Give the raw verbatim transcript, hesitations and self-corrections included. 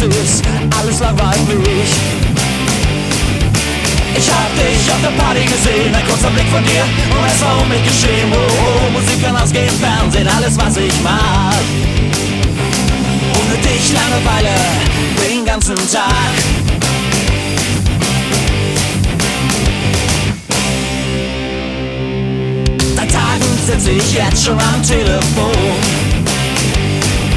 ist alles langweilig. Ich hab dich auf der Party gesehen, ein kurzer Blick von dir und es war um mich geschehen. Oh, oh, Musik kann ausgehen, Fernsehen, alles was ich mag. Ohne dich Langeweile den ganzen Tag. Seit Tagen sitze ich jetzt schon am Telefon